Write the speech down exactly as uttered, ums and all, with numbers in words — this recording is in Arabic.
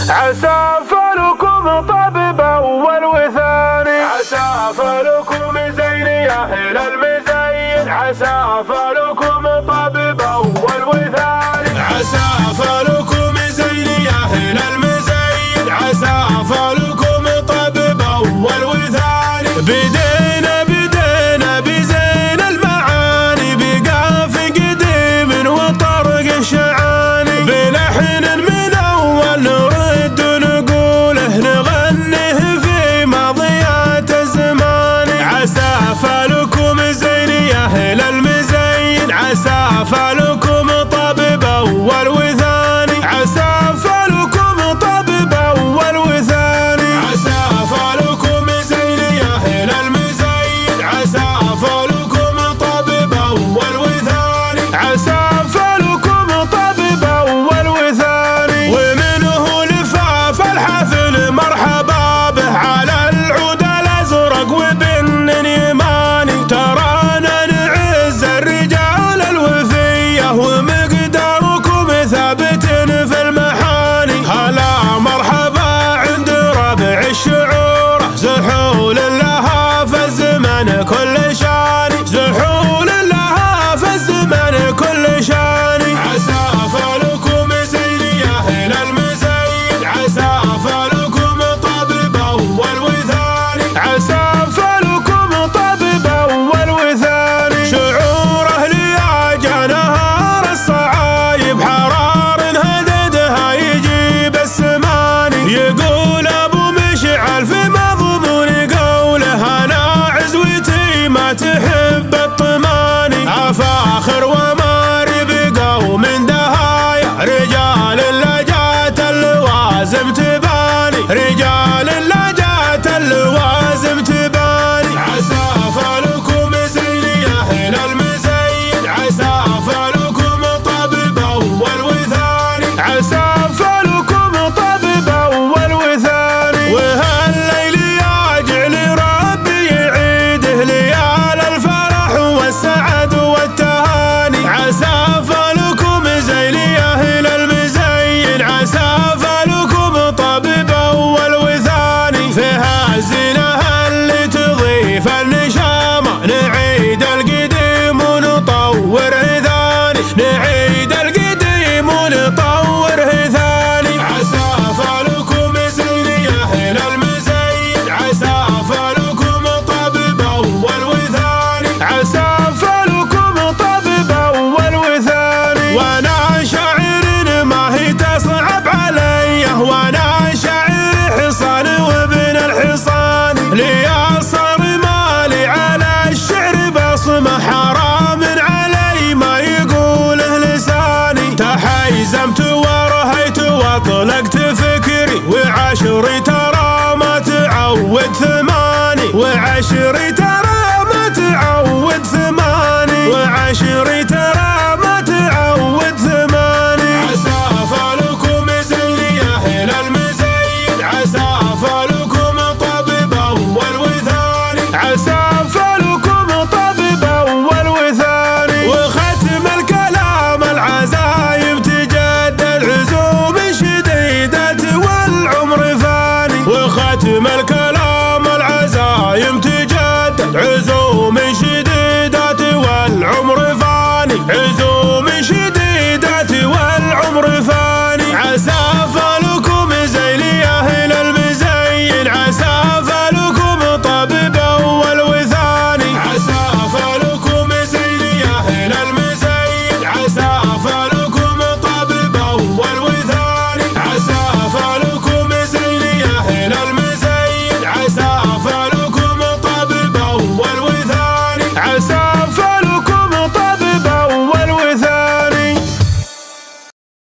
عسى فلكم طبيب أول وثاني، عسى فلكم زين يا أهل المزين، عسى فلكم طبيب أول وثاني، عسى فلكم زين يا أهل المزين، عسى فلكم طبيب أول وثاني. بدينا بدينا بزين المعاني، بقاف قديم وطرق شعاني، بلحن من أول نرد نقوله نغنيه في ماضيات الزمان. عسى فلكم زين يا أهل المزين، عسى فلكم طبيب أول وثاني، عسى فلكم طبيب أول وثاني، عسى فلكم زين يا أهل المزين، عسى فلكم طبيب أول وثاني، عسى فلكم طبيب أول وثاني. ومنه لفاف الحفل مرحبا به على العود الأزرق وبن يماني، ترانا نعز الرجال الوفية ومقداركم ثابت في المحاني. هلا مرحبا عند ربع الشعور، زحول لها في الزمن كل شاني، زحول لها في الزمن كل شاني. عسى فلكم زين يا أهل المزين، عسى فلكم طبيب أول وثاني، عسى فلكم طبيب أول وثاني. شعوره لياجا نهار الصعايب حرار هددها يجيب السماني، يقول أبو مشعل في مضمون قوله أنا عزوتي ما تحب الطماني، أفاخر وماري بقوم دهايا رجال اللجات اللوازم تباني، رجال اللجات اللوازم تباني. عسى فلكم زين يا أهل المزين، عسى فلكم طبيب أول وثاني، عسى فلكم طبيب أول وثاني. وهالليل ياجع لربي يعيده ليال الفرح والسعد والتهاني، عسى فلكم زين يا أهل المزين، عسى فلكم طبيب أول وثاني. فيها الزينة اللي تضيف النشامة، نعيد القديم ونطوره ثاني، نعيد القديم ونطوره ثاني. عسى فلكم زين يا أهل المزين، عسى فلكم طبيب أول وثاني، عسى فلكم طبيب أول وثاني. وانا شاعر ما هي تصعب علي، وانا شاعر حصان وابن الحصان، لي صار مالي على الشعر بصمة، حرام علي ما يقوله لساني. تحيزمت ورهيت واطلقت فكري، وعشري ترى ما تعود ثماني، وعشري ترى ما تعود ثماني، وعشري